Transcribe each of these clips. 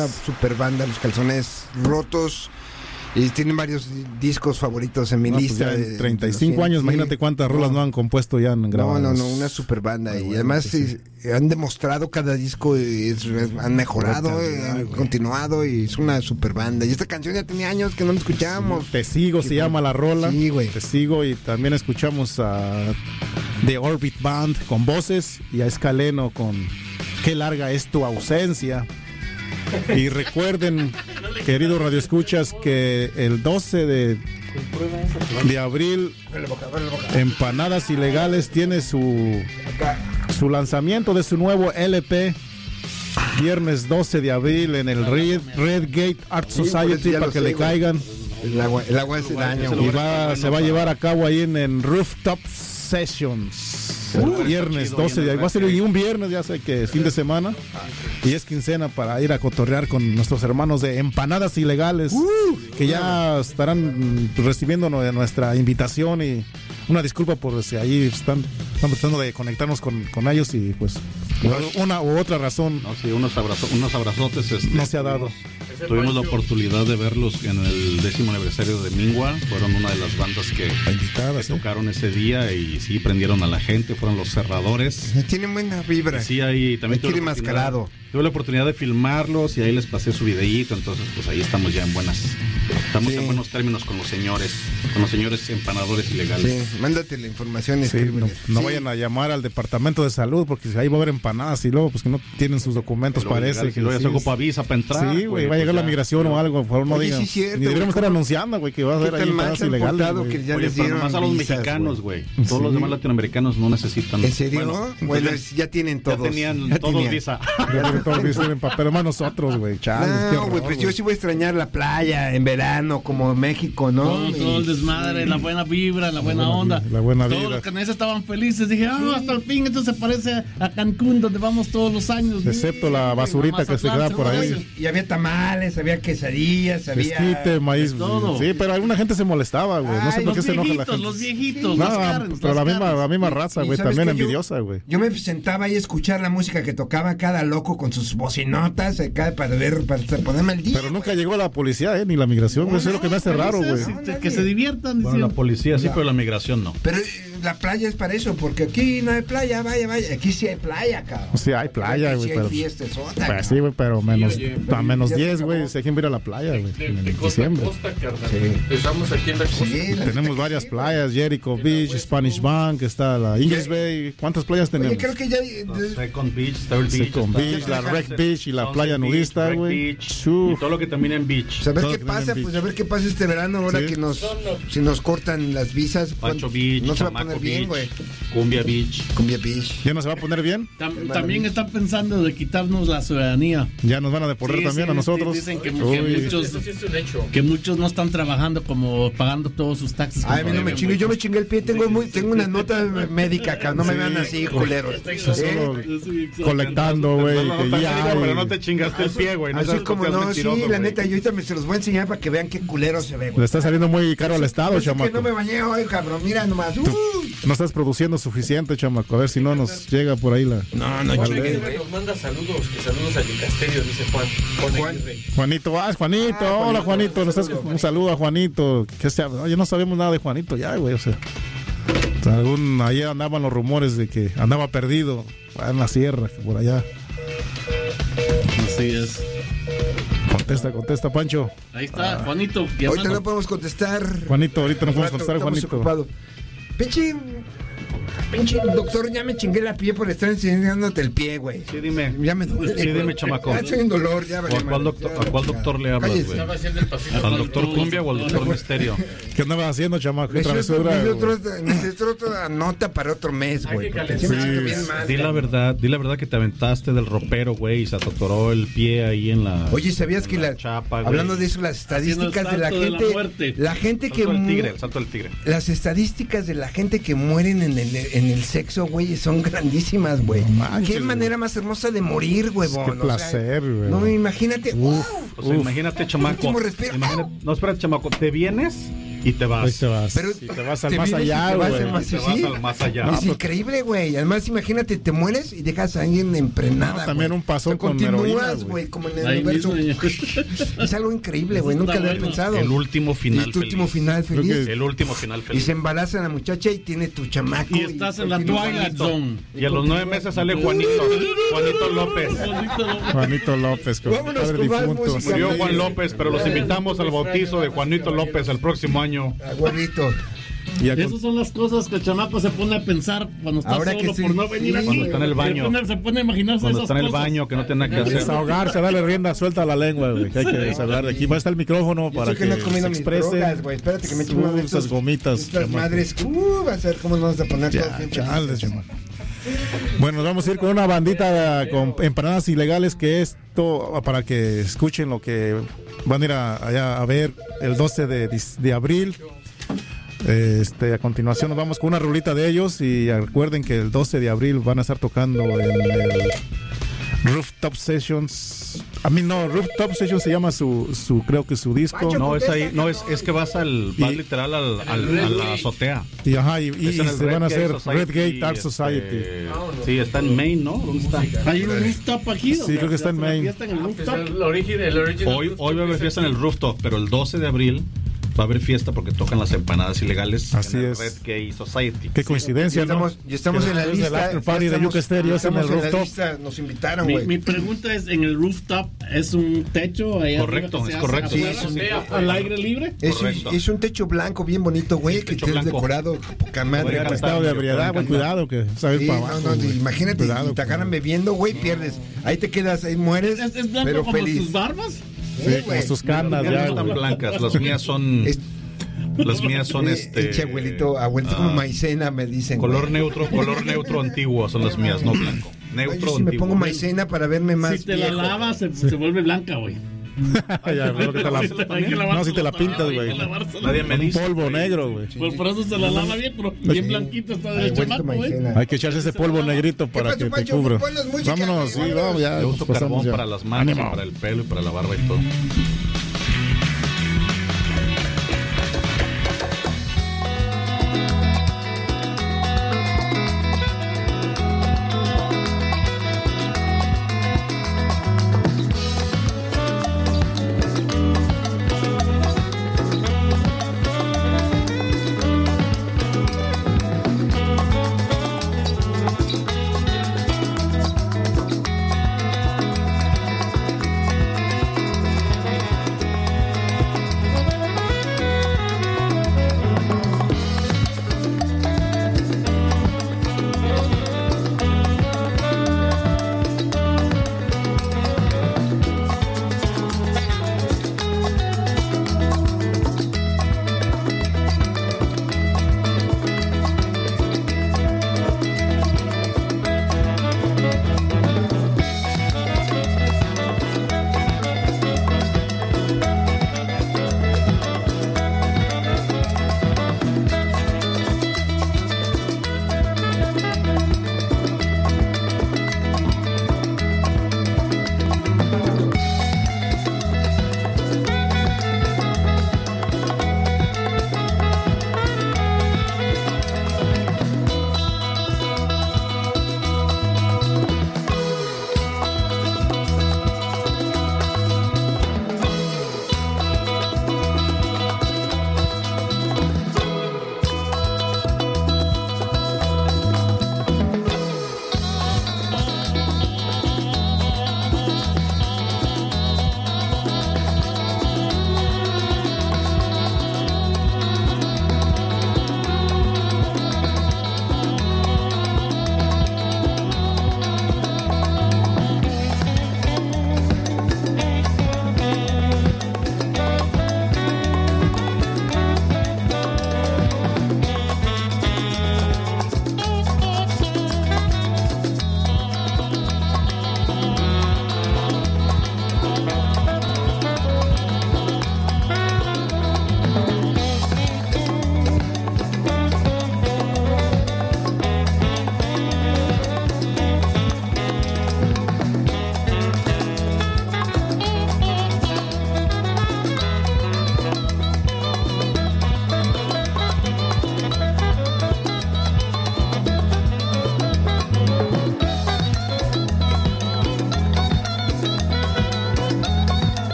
una super banda, Los Calzones Rotos. Y tienen varios discos favoritos en mi lista. Pues ya en 35 años, imagínate cuántas rolas no han compuesto ya en grabadas. No, una super banda. Y además han demostrado cada disco, han mejorado, han continuado y es una super banda. Y esta canción ya tenía años que no la escuchábamos. Te sigo, se llama la rola. Sí, güey. Te sigo, y también escuchamos a The Orbit Band con Voces y a Escaleno con Qué larga es tu ausencia. Y recuerden, queridos radioescuchas, que el 12 de abril Empanadas Ilegales tiene su lanzamiento de su nuevo LP. Viernes 12 de abril en el Red Gate Art Society, para que le caigan. El agua es daño. Y se va a llevar a cabo ahí en Rooftop Sessions. El viernes 12 de abril. Va a ser un viernes, ya sé que es fin de semana. Y es quincena para ir a cotorrear con nuestros hermanos de Empanadas Ilegales, que ya estarán recibiendo nuestra invitación. Y una disculpa por si ahí están tratando de conectarnos con ellos y pues una u otra razón. No, sí, unos abrazotes. No se ha dado. Tuvimos la oportunidad de verlos en el 10º aniversario de Mingua. Fueron una de las bandas que tocaron ese día y sí prendieron a la gente. Fueron los cerradores. Tienen buena vibra. Sí, ahí también tuve la oportunidad de filmarlos y ahí les pasé su videíto. Entonces, pues ahí estamos ya en en buenos términos con los señores empanadores ilegales. Sí, mándate la información. No vayan a llamar al departamento de salud, porque ahí va a haber empanadas y luego pues que no tienen sus documentos, parece. Que luego ya se ocupa visa para entrar. Sí, güey, va a llegar la migración o algo, por favor no digan. Sí, ni deberíamos estar anunciando, güey, que va a haber ahí empanadas ilegales. Que ya les pero nomás a los mexicanos, güey. Todos los demás latinoamericanos no necesitan. ¿En serio? Bueno, ya tienen todos. Ya tenían todos visa. Pero más nosotros, güey. No, güey, pues yo sí voy a extrañar la playa en verano, como México, ¿no? Todo el desmadre, la buena vibra, la buena onda. La buena vida. Todos los canadienses estaban felices. Dije, hasta el fin, esto se parece a Cancún, donde vamos todos los años. Excepto la basurita que se queda por ahí. Y había tamales, había quesadillas, había esquite, maíz. Todo. Sí, pero alguna gente se molestaba, güey. No sé por qué se enoja la gente. Los viejitos, no, pero la misma raza, güey, también envidiosa, güey. Yo me sentaba ahí a escuchar la música que tocaba cada loco con sus bocinotas acá para ponerme al día. Pero nunca llegó la policía, ni la migración, güey. Eso es lo que me hace raro, güey. Que se diviertan. Bueno, la policía sí, pero la migración no. Pero la playa es para eso, porque aquí no hay playa, vaya. Aquí sí hay playa, cabrón. Sí hay playa, güey. Sí hay fiestas, pues sí, güey, pero a menos 10, güey. Se dejan ir a la playa, güey. En diciembre. Estamos aquí en la costa. Tenemos varias playas, Jericho Beach, Spanish Bank, está la English Bay. ¿Cuántas playas tenemos? Oye, creo que ya... Second Beach, Third Beach, la Wreck Beach y la playa nudista, güey. Y todo lo que termina en beach. A ver qué pasa, pues a ver qué pasa este verano ahora que si nos cortan las visas. Pancho Beach, no se va a poner bien, güey. Cumbia Beach. ¿Ya no se va a poner bien? También están pensando de quitarnos la ciudadanía. Ya nos van a deportar también a nosotros. Dicen que muchos no están trabajando como pagando todos sus taxes. Ay, a mí no me chingue, yo me chingué el pie, tengo una nota médica acá, no me vean así, culeros. Solo colectando, güey. Pero no te chingaste el pie, güey. Así como no, sí, la neta, yo ahorita se los voy a enseñar para que vean qué culero se ve, güey. Le está saliendo muy caro al Estado, chamaco. Que no me bañé hoy, cabrón, mira nomás. No estás produciendo suficiente, chamaco. A ver si no nos llega por ahí la... No, chingue. Nos manda saludos a Dicasterio, dice Juan. Juanito, Juanito. Hola, Juanito. Un saludo a Juanito. Oye, no sabemos nada de Juanito ya, güey, o sea... ahí andaban los rumores de que andaba perdido en la sierra, por allá. Así es. Contesta, Pancho. Ahí está, Juanito. Ahorita no podemos contestar. Juanito, ahorita no podemos contestar, Juanito. Ocupado. Pinche doctor, ya me chingué la pie por estar enseñándote el pie, güey. Sí, dime. Ya me duele. Sí, dime, chamaco. Estoy en dolor, ya vale. ¿A cuál doctor le hablas, güey? ¿Al doctor Cumbia o al doctor Misterio? ¿Qué andabas haciendo, chamaco? Necesito otra nota para otro mes, güey. Di la verdad que te aventaste del ropero, güey, y se atotoró el pie ahí en la... Oye, ¿sabías que chapa, hablando de eso, las estadísticas de la gente que... El salto del tigre. Las estadísticas de la gente que mueren en el sexo, güey, son grandísimas, güey. Qué manera más hermosa de morir, huevón. Qué placer, güey. No, imagínate. Imagínate, chamaco. Último respiro. No, espérate, chamaco. ¿Te vienes y te vas. Pero y te vas al más allá, güey. Te vas al más allá. No, es increíble, güey. Además, imagínate, te mueres y dejas a alguien emprenada. También un pasón con continúas, güey, como en el universo. Es algo increíble, güey. Nunca lo había pensado. El último final feliz. Último final feliz. El último final feliz. Y se embaraza a la muchacha y tiene tu chamaco. Y estás en la Twilight Zone. Y a los 9 meses sale Juanito López. Juanito López, vámonos con más música. Murió Juan López, pero los invitamos al bautizo de Juanito López el próximo año. Juanito. Y esas son las cosas que el chamaco se pone a pensar cuando está ahora solo sí, por no venir aquí. Cuando está en el baño. Se pone a imaginarse Cuando esas está en el cosas. baño, que no tiene nada que hacer. Desahogarse, darle rienda suelta a la lengua, güey. Que hay que desahogar de aquí. Va a estar el micrófono para que no he comido se mis expresen. drogas, güey. Espérate que me eche una de esas gomitas. Estas madres. Va a ser cómo nos vamos a poner todos bien chales, Bueno, nos vamos a ir con una bandita con empanadas ilegales, que esto, para que escuchen lo que van a ir allá a ver el 12 de abril. A continuación nos vamos con una rulita de ellos y recuerden que el 12 de abril van a estar tocando en el Rooftop Sessions. Rooftop Sessions se llama creo que su disco. No, es ahí, no, es que vas literal a la azotea. Y se van a hacer Red Gate Art Society. Sí, está en Maine, ¿no? ¿Dónde está? Hay un rooftop aquí. Sí, creo que está en Maine. El original. Hoy va a haber fiesta en el rooftop, pero el 12 de abril va a haber fiesta porque tocan las empanadas ilegales. Así en el es. Red Gay Society. Qué coincidencia, y estamos en la lista. El after party de Yucca Stereo en el rooftop. Nos invitaron, güey. Mi pregunta es, ¿en el rooftop es un techo? Correcto, es correcto. ¿Al aire libre? Es un techo blanco bien bonito, güey, que es decorado poca madre. Estado de ebriedad, buen cuidado, que sabes para abajo. Imagínate, si te agarran bebiendo, güey, pierdes. Ahí te quedas, ahí mueres, ¿Es blanco pero como feliz. tus barbas? Sí, como sus canas ya. Están blancas, las mías son... Las mías son abuelito como maicena, me dicen. Color neutro antiguo son las mías, no blanco. Neutro antiguo. Si me pongo maicena para verme más si te viejo. la lavas se vuelve blanca, güey. No, si te la pintas, güey. Nadie me dice. Polvo negro, güey. Por eso se la lava bien, pero bien blanquito está el chamaco, güey. Hay que echarse ese polvo negrito para que te cubra. Vámonos, sí, vamos ya. Yo uso carbón para las manos, para el pelo y para la barba y todo.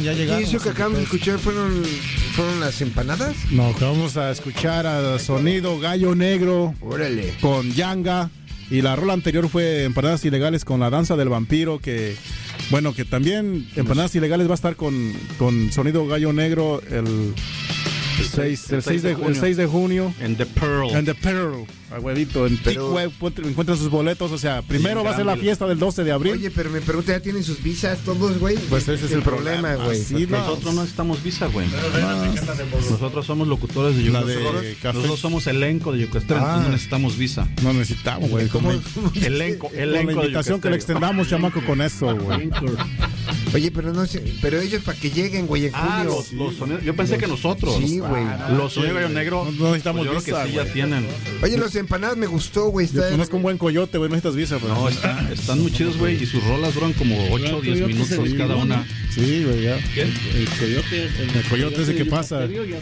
ya llegaron. ¿Y eso que acabamos de escuchar fueron las empanadas? No, que vamos a escuchar a Sonido Gallo Negro. Órale. Con Yanga. Y la rola anterior fue Empanadas Ilegales con La Danza del Vampiro, que bueno, que también Empanadas Ilegales va a estar con Sonido Gallo Negro el 6 de junio. En The Pearl. En The Pearl, a huevito. En Tick Web encuentran sus boletos. O sea, primero va a ser la fiesta del 12 de abril. Oye, pero me pregunta, ¿ya tienen sus visas todos, güey? Pues ese es el problema, güey. Sí, nosotros no necesitamos visa, güey. Nosotros somos locutores de Yucastren. Nosotros somos elenco de Yucastren, no necesitamos visa. No necesitamos, güey. Elenco con la invitación que le extendamos, chamaco, con eso, güey. Oye, pero no sé, pero ellos para que lleguen, güey, en julio. Los sonidos, yo pensé que nosotros. Sí, güey. Los sonidos Gallo Negro. No necesitamos pues visa, que sí, ya tienen. Oye, los empanadas me gustó, güey. Yo conozco un buen coyote, güey, no necesitas visa. Pero... No, están muy chidos, güey, y sus rolas duran como 8 o 10 minutos cada una. Sí, güey, ya. ¿Quién? El coyote ese que pasa.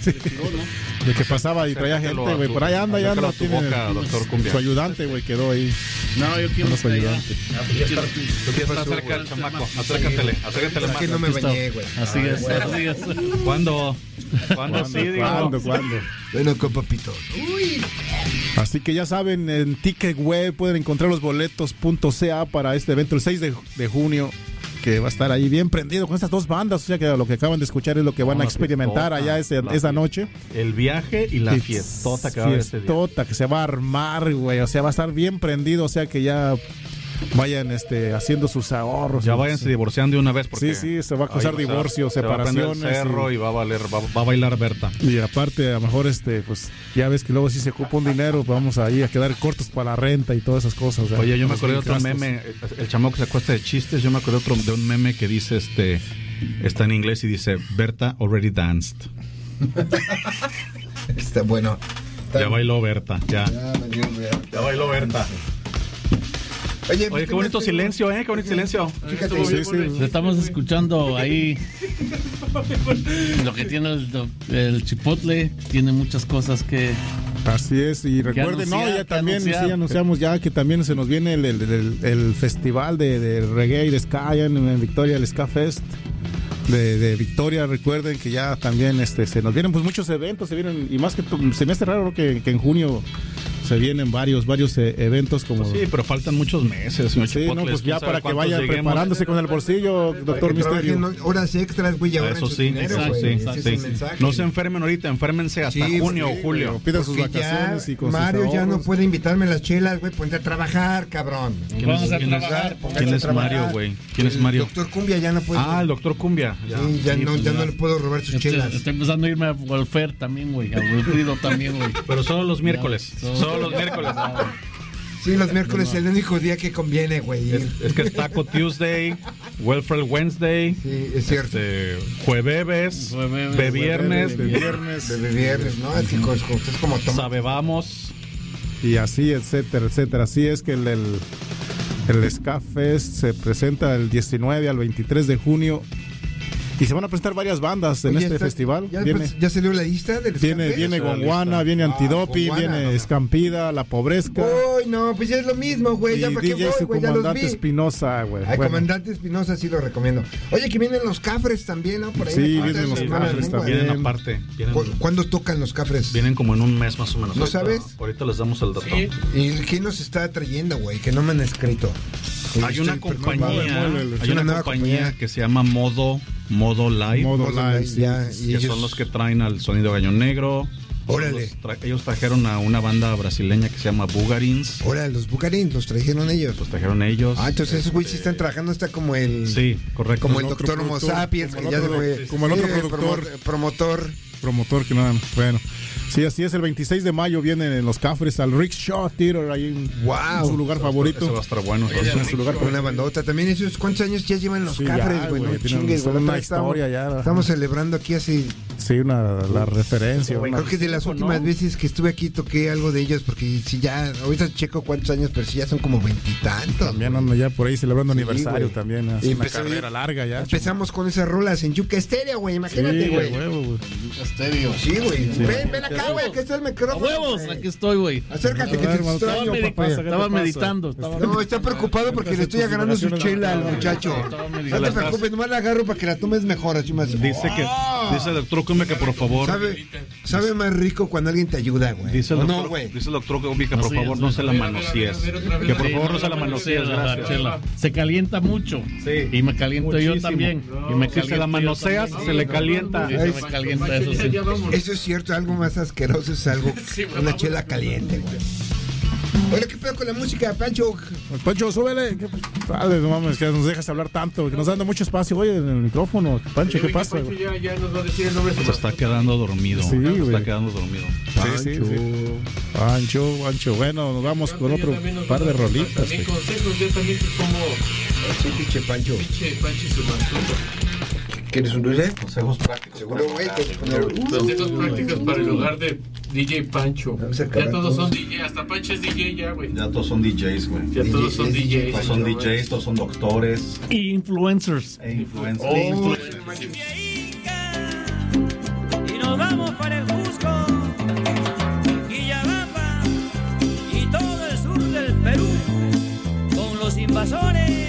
De que pasaba y traía gente, güey. Por ahí anda, ya anda. Doctor Cumbia. Su ayudante, güey, quedó ahí. No, yo quiero su ayudante. Tú que estás cerca del chamaco. Acércatele más. Que no me bañé, güey. Así es. ¿Cuándo? Sí, digo. ¿Cuándo? Bueno, con papito. Uy. Así que ya saben, en Ticket Web pueden encontrar los boletos.ca para este evento el 6 de junio, que va a estar ahí bien prendido con estas dos bandas. O sea que lo que acaban de escuchar es lo que van a experimentar allá esa noche. El viaje y la fiestota que va a haber ese día. Fiestota que se va a armar, güey. O sea, va a estar bien prendido. O sea que ya vayan haciendo sus ahorros. Ya váyanse divorciando de una vez. Porque sí, se va a causar divorcio, separaciones. Se va a prender el cerro y va a bailar Berta. Y aparte, a lo mejor, pues ya ves que luego si se ocupa un dinero, vamos ahí a quedar cortos para la renta y todas esas cosas. ¿verdad? Oye, yo me acordé de otro meme, el chamaco que se acuesta de chistes. Yo me acordé de un meme que dice, está en inglés y dice, Berta already danced. Está bueno. Ya bailó Berta, ya bailó Berta. Oye, qué bonito silencio, Qué bonito silencio. Fíjate, sí. Estamos escuchando ahí lo que tiene el Chipotle. Tiene muchas cosas que... Así es, y recuerden, ya también anunciamos ya que también se nos viene el festival de reggae y de ska en Victoria, el Ska Fest de Victoria. Recuerden que ya también se nos vienen pues muchos eventos, y más que se me hace raro que en junio se vienen varios eventos como... Sí, pero faltan muchos meses, señor Chipotle. No, pues ya para que vayan preparándose con el bolsillo, doctor Misterio. Horas extras, güey, ahora eso sí, no se enfermen ahorita, enférmense hasta junio o julio. Pidan sus vacaciones y con Mario ya no puede invitarme las chelas, güey, ponte a trabajar, cabrón. ¿Quién es Mario, güey? ¿Quién es Mario? El doctor Cumbia ya no puede. El doctor Cumbia. Sí, ya no le puedo robar sus chelas. Estoy empezando a irme a Wolfer también, güey, a Wilfrido también, güey. Pero solo los miércoles. Los miércoles. Sí, los miércoles es el único día que conviene, güey. Es que es Taco Tuesday, Welfare Wednesday. Sí, es cierto. Jueves, Beviernes, ¿no? Es que es como toma. Sabebamos. Y así, etcétera, etcétera. Así es que el Ska Fest se presenta del 19 al 23 de junio. Y se van a presentar varias bandas en este festival. ¿Ya salió la lista del Viene Gondwana, viene Antidoping, viene Escampida, La Pobresca. Uy, no, pues ya es lo mismo, güey. Ya para qué voy, güey, ya los vi. Comandante Espinosa, güey. Comandante Espinosa sí lo recomiendo. Oye, que vienen los Cafres también, ¿no? Por ahí sí, vienen los Cafres también. Vienen aparte. ¿Cuándo tocan los Cafres? Vienen como en un mes más o menos. ¿No sabes? Ahorita les damos el dato. Sí. ¿Y quién nos está trayendo, güey? Que no me han escrito. Hay una compañía que se llama Modo Live. Que son los que traen al Sonido Gallo Negro. Órale. Ellos trajeron a una banda brasileña que se llama Bugarins. Órale, los Bugarins, los trajeron ellos. Entonces esos güeyes sí están trabajando, está como el... Sí, correcto. Como el doctor Homo Sapiens, que ya se fue... Como el otro productor. Promotor que nada, bueno. Sí, así es, el 26 de mayo vienen en los Cafres al Rickshaw Theater, ahí en su lugar favorito. Eso va a estar bueno. En su lugar con una bandota. También esos, ¿cuántos años ya llevan los Cafres, güey? No chingues, güey. Una historia ya. Estamos celebrando aquí hace Sí, la referencia. Creo que de las últimas veces que estuve aquí toqué algo de ellos, porque si ya, ahorita checo cuántos años, pero si ya son como 20 y tantos. También ando ya por ahí celebrando aniversario también. Y una carrera larga ya. Empezamos con esas rolas en Yuca Estéreo, güey, imagínate, güey. Yuca Estéreo. Sí, güey. Ven acá, güey, aquí está el micrófono. ¡A huevos! Aquí estoy, güey. Acércate, que te extraño, papá. Estaba meditando. No, está preocupado porque le estoy agarrando su chela al muchacho. No te preocupes, nomás la agarro para que la tomes mejor, así más. Dice el doctor Gómez que por favor. Sabe más rico cuando alguien te ayuda, güey. Dice el doctor Gómez que por favor no se la manosees. Que por favor no se la manosees, gracias. Se calienta mucho. Sí. Y me caliento yo también. Y me si se la manoseas, se le calienta. Sí, se me calienta eso, sí. Eso es cierto, algo más asqueroso es algo, una chela caliente, güey. Oye, ¿qué pedo con la música, Pancho? Pancho, súbele. Dale, no mames, que nos dejas hablar tanto, que nos dando mucho espacio, oye, en el micrófono. Pancho, ¿qué pasa? Pancho ya nos va a decir el nombre. Se está quedando dormido. Sí, güey. Está quedando dormido. Pancho. Bueno, nos vamos con otro par de rolitas. También consejos, yo también como... Sí, pinche Pancho. Pinche Pancho y su mascota. ¿Quieres un dulce? Consejos prácticos. Seguro, güey, que poner... Consejos prácticos para el hogar de DJ Pancho. Ya todos son DJ, hasta Pancho es DJ ya, güey. Ya todos son DJs, güey. Ya todos son DJs. Todos son DJs, todos son doctores. Y influencers. Y nos vamos para el Cusco, Quillabamba y todo el sur del Perú con los invasores.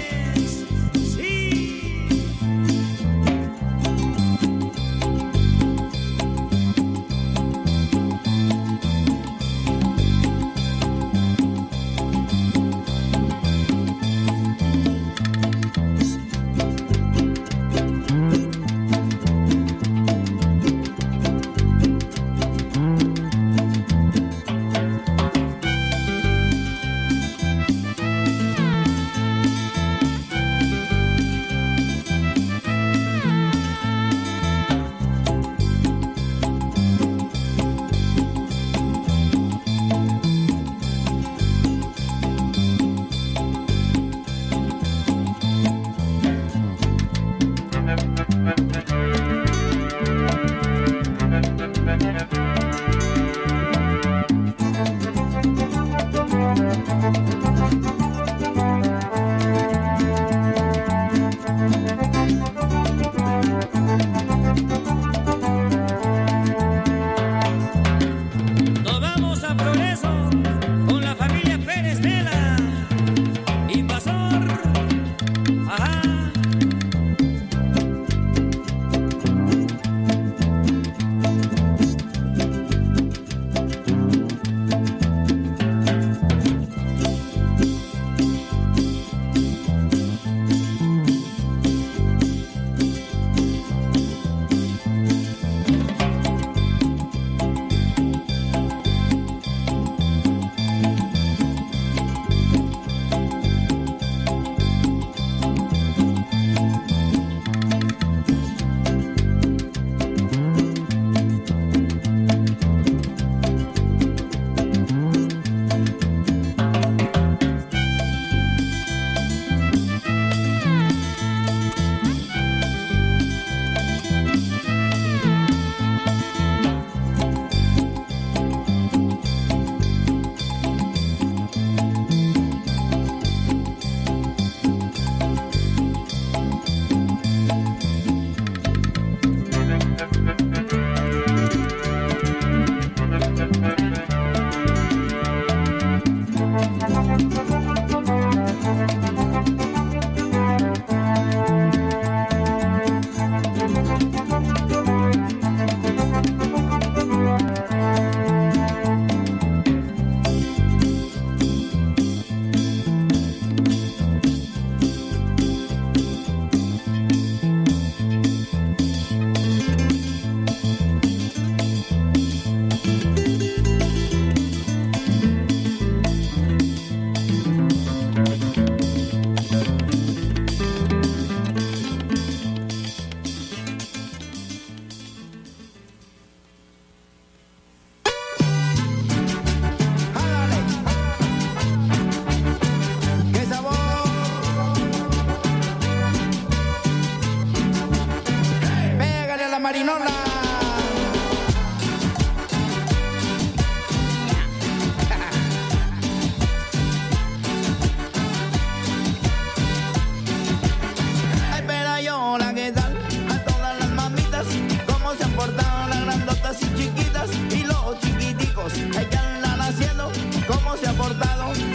recordado